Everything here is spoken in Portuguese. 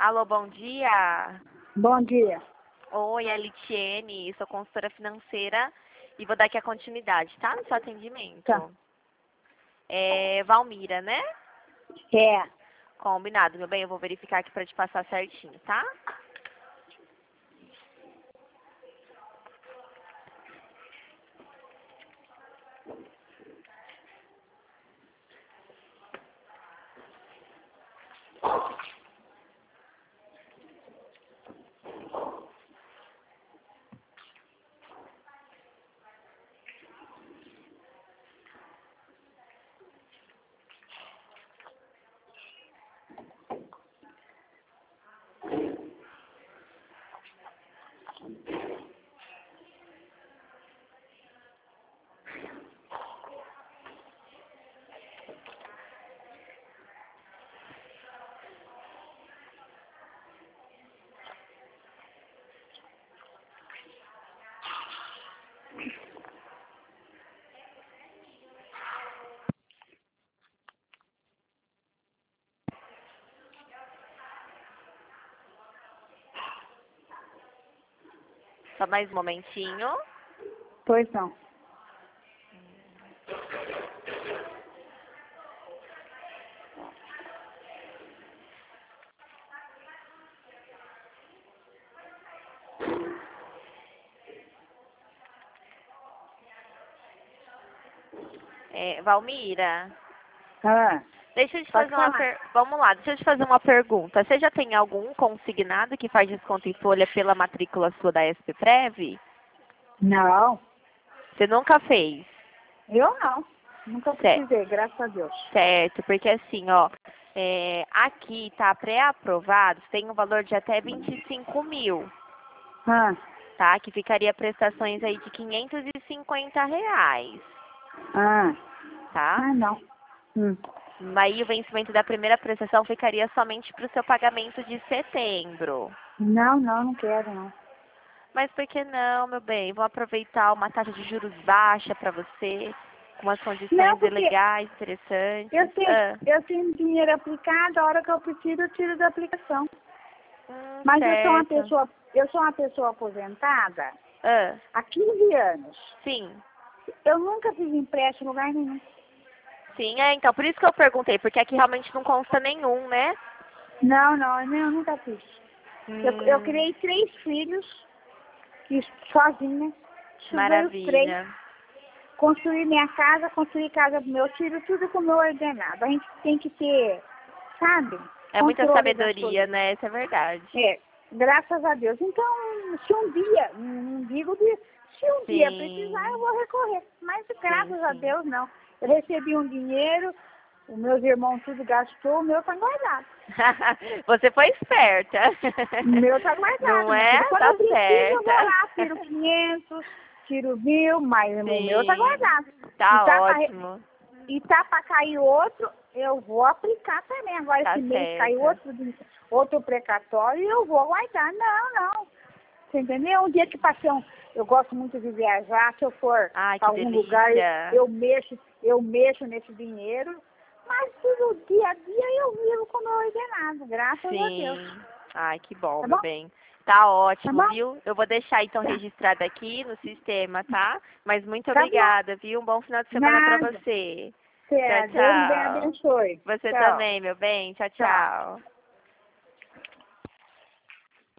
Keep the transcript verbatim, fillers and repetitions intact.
Alô, bom dia. Bom dia. Oi, é Litiene, sou consultora financeira e vou dar aqui a continuidade, tá? No seu atendimento. Tá. É Valmira, né? É. Combinado, meu bem, eu vou verificar aqui pra te passar certinho, tá? Só mais um momentinho. Pois não. É, Valmira, Ah, deixa eu te pode fazer uma falar. per... Vamos lá, deixa eu te fazer uma pergunta. Você já tem algum consignado que faz desconto em folha pela matrícula sua da S P Prev? Não, Você nunca fez? eu não. Nunca Certo. precisei, graças a Deus. Certo, porque assim, ó, é, aqui tá pré-aprovado, tem um valor de até vinte e cinco mil, Ah, tá? Que ficaria prestações aí de quinhentos e cinquenta reais, ah, tá? ah, não. Hum. Aí o vencimento da primeira prestação ficaria somente para o seu pagamento de setembro. Não, não, não quero, não. Mas por que não, meu bem? Vou aproveitar uma taxa de juros baixa para você, com umas Não, condições porque legais, interessantes. eu tenho, Ah, eu tenho dinheiro aplicado, a hora que eu preciso eu tiro da aplicação. hum, Mas eu sou uma certo. pessoa, eu sou uma pessoa aposentada Ah, há quinze anos. sim. Eu nunca fiz empréstimo em lugar nenhum. Sim, é, então, por isso que eu perguntei, porque aqui realmente não consta nenhum, né? Não, não, eu eu nunca fiz. Eu, eu Hum, criei três filhos, e sozinha, estudei os três, maravilha. construí minha casa, construí casa do meu filho, tudo com o meu ordenado. A gente tem que ter, sabe, É muita controle das sabedoria, coisas. né? Isso é verdade. É, graças a Deus. Então, se um dia, não digo de, se um dia precisar, eu Sim, vou recorrer. Mas sim, graças a sim. Deus, não. Eu recebi um dinheiro, os meus irmãos tudo gastou, o meu tá guardado. Você foi esperta. O meu tá guardado, Não minha filha. é? Quando eu Tá preciso, eu vou certa. lá, tiro quinhentos, tiro mil, mas o meu tá Sim, guardado. E tá tá pra, re- ótimo. e tá pra cair outro, eu vou aplicar também. Agora Tá esse mês caiu certa. outro, de- outro precatório e eu vou guardar. Não, não. Você entendeu? Um dia que passei um... Eu gosto muito de viajar, se eu for Ai, para que algum lugar, delícia. eu mexo, eu mexo nesse dinheiro. Mas tudo dia a dia eu vivo com o meu ordenado, graças a Deus. Sim. Ai, que bom, Tá meu bom? bem. Tá Tá ótimo, bom? viu? Eu vou deixar então Tá. registrado aqui no sistema, tá? Mas muito Tá bom. obrigada, viu? Um bom final de semana pra Nada. você. Tchau, Certo. Deus bem tchau. abençoe. Você Tchau. também, meu bem. Tchau, Tchau. tchau.